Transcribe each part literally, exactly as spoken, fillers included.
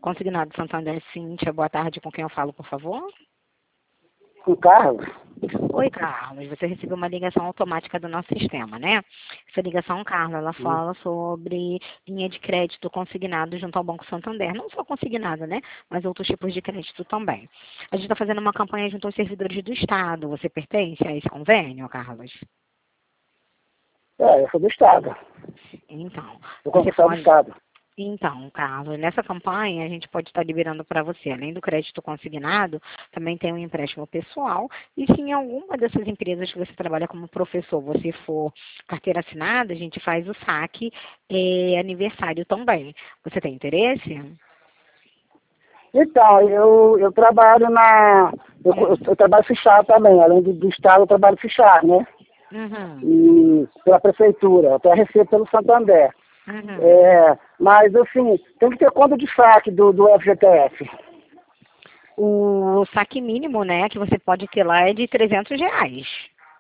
Consignado Santander, Cíntia, boa tarde, com quem eu falo, por favor? Com o Carlos? Oi, Carlos, você recebeu uma ligação automática do nosso sistema, né? Essa ligação, Carlos, ela fala sobre linha de crédito consignado junto ao Banco Santander. Não só consignado, né? Mas outros tipos de crédito também. A gente está fazendo uma campanha junto aos servidores do Estado. Você pertence a esse convênio, Carlos? É, eu sou do Estado. Então, Eu você sou do pode... Estado. Então, Carlos, nessa campanha a gente pode estar liberando para você, além do crédito consignado, também tem um empréstimo pessoal. E se em alguma dessas empresas que você trabalha como professor, você for carteira assinada, a gente faz o saque é, aniversário também. Você tem interesse? Então, eu, eu trabalho na... Eu, eu, eu trabalho fichado também. Além do, do Estado, eu trabalho fichado, né? Uhum. E pela Prefeitura. Eu até recebo pelo Santander. Uhum. É, mas, assim, tem que ter conta de saque do, do F G T F. O saque mínimo, né, que você pode ter lá é de trezentos reais.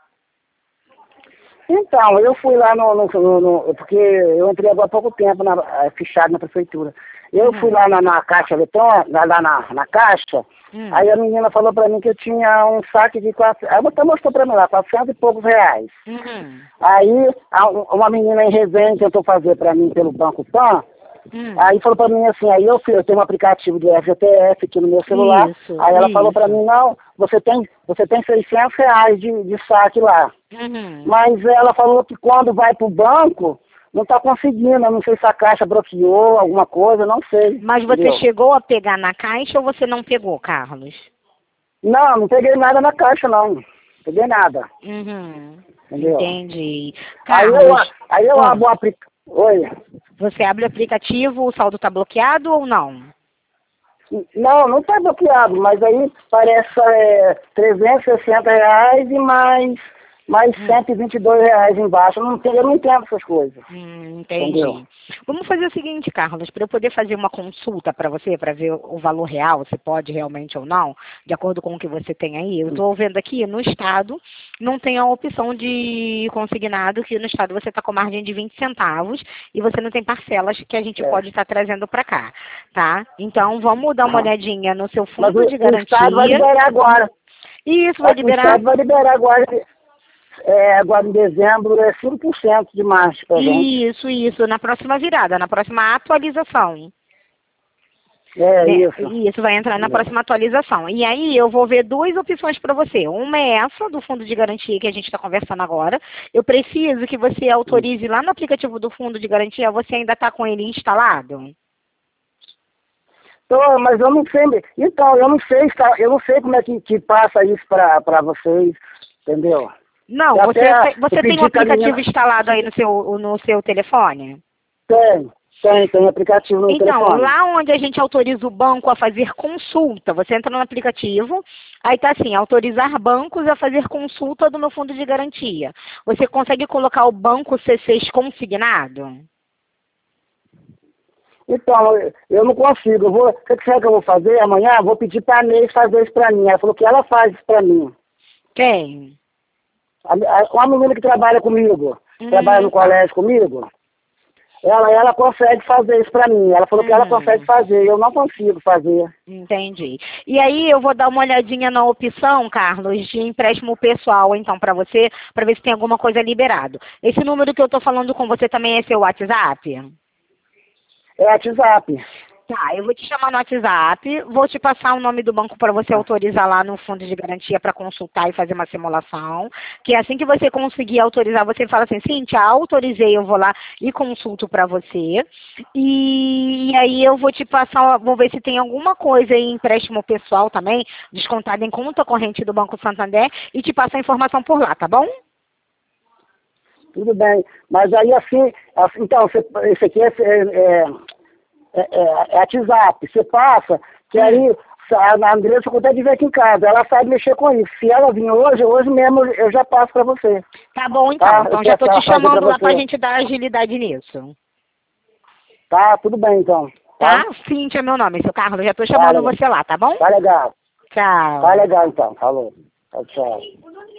Então, eu fui lá no, no, no, no... Porque eu entrei agora há pouco tempo na, fichado na Prefeitura. Eu Uhum. fui lá na, na caixa eletrônica, lá, lá na, na caixa, Hum. aí a menina falou pra mim que eu tinha um saque de quatrocentos... Ela até mostrou pra mim lá, quatrocentos e poucos reais. Uhum. Aí, a- uma menina em Resende tentou fazer pra mim pelo Banco Pan, Hum. aí falou pra mim assim, aí eu, fui, eu tenho um aplicativo do F G T F aqui no meu celular, Isso, aí ela falou pra isso. mim, não, você tem, você tem seiscentos reais de, de saque lá. Uhum. Mas ela falou que quando vai pro banco, não tá conseguindo, eu não sei se a caixa bloqueou alguma coisa, não sei. Mas você Entendeu? chegou a pegar na caixa ou você não pegou, Carlos? Não, não peguei nada na caixa, não. Peguei nada, Uhum. entendeu? Entendi. Aí eu, Carlos, aí eu ah, abro o aplicativo. Oi. você abre o aplicativo, o saldo está bloqueado ou não? Não, não tá bloqueado, mas aí parece é, trezentos e sessenta reais e mais, mais Hum. cento e vinte e dois reais embaixo. Eu não, entendo, eu não entendo essas coisas. Hum, Entendeu? entendi. Vamos fazer o seguinte, Carlos, para eu poder fazer uma consulta para você, para ver o valor real, se pode realmente ou não, de acordo com o que você tem aí. Eu estou vendo aqui, no estado, não tem a opção de consignado, que no estado você está com margem de vinte centavos e você não tem parcelas que a gente É. pode estar trazendo para cá, tá? Então, vamos dar uma Aham. olhadinha no seu Mas fundo o, de o Estado vai garantia. liberar agora. E isso vai O liberar. Estado vai liberar agora, é, agora em dezembro, é cinco por cento de março pra gente. Isso, isso, na próxima virada, na próxima atualização. É Né? isso. Isso vai entrar na Entendeu? próxima atualização. E aí eu vou ver duas opções para você. Uma é essa, do fundo de garantia que a gente está conversando agora. Eu preciso que você autorize lá no aplicativo do fundo de garantia, você ainda está com ele instalado? Tô, mas eu não sei. Então, eu não sei, tá, eu não sei como é que, que passa isso pra, pra vocês, entendeu? Não, Eu você, até tem- você eu tem o pedi pra aplicativo menina. instalado aí no seu, no seu telefone? Tem, tem, tem aplicativo no Então, telefone. lá onde a gente autoriza o banco a fazer consulta, você entra no aplicativo, aí tá assim, autorizar bancos a fazer consulta do meu fundo de garantia. Você consegue colocar o banco C seis consignado? Então, eu- eu não consigo. Eu vou, o que que eu vou fazer? Amanhã eu vou pedir pra Neide fazer isso pra mim. Ela falou que ela faz isso pra mim. Quem? A, a, uma menina que trabalha comigo, Hum, trabalha no tá. colégio comigo, ela, ela consegue fazer isso pra mim. Ela falou que ela Hum. consegue fazer, eu não consigo fazer. Entendi. E aí eu vou dar uma olhadinha na opção, Carlos, de empréstimo pessoal, então, para você, para ver se tem alguma coisa liberado. Esse número que eu tô falando com você também é seu WhatsApp? É WhatsApp. Tá, eu vou te chamar no WhatsApp, vou te passar o nome do banco para você autorizar lá no fundo de garantia para consultar e fazer uma simulação. Que assim que você conseguir autorizar, você fala assim, Cíntia, autorizei, eu vou lá e consulto para você. E, e aí eu vou te passar, vou ver se tem alguma coisa em empréstimo pessoal também, descontado em conta corrente do Banco Santander, e te passo a informação por lá, tá bom? Tudo bem. Mas aí assim, assim então, você, esse aqui é, é, é, é, é WhatsApp. Você passa, que aí a Andressa consegue vir aqui em casa. Ela sabe mexer com isso. Se ela vir hoje, hoje mesmo eu já passo pra você. Tá bom, então. Tá? Então Eu já tô peço te ela fazer chamando pra lá pra você. gente dar agilidade nisso. Tá, tudo bem então. Tá? Tá? Cíntia é meu nome, seu Carlos. Já tô chamando Tá, você lá, tá bom? tá legal. Tchau. Tá legal então. Falou. Tchau, tchau.